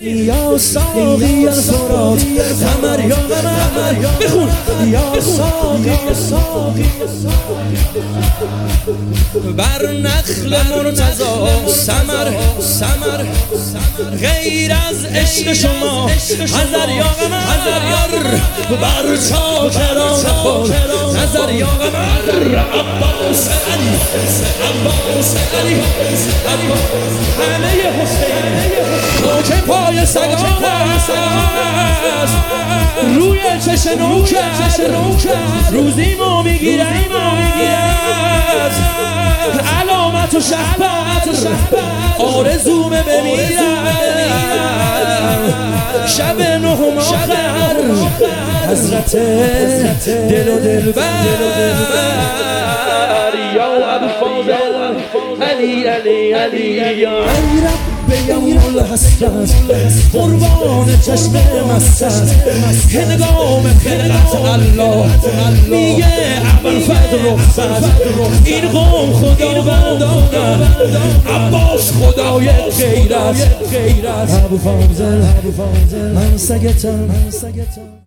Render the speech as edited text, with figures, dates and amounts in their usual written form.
یا ساقی الفرات قمر یا قمر بخون یا ساقی بر نخل مرتضا ثمر غیر از عشق شما حذر یا قمر بر چاکران خود نظر یا قمر عباس علی همه حسین که پای سگان است روی چشم نوکر روزی ما میگیرد علامت و شهبت آرزوم بمیرد شب نهم آخر حضرت دل و دلبر یا ابوالفضل علی یا رب یوم الحسرت قربان چشم مست هنگام خلقت الله میگه ابوالفضل رخصت این قوم خداوندان عباس خدای غیرت ابوالفضل من سگتم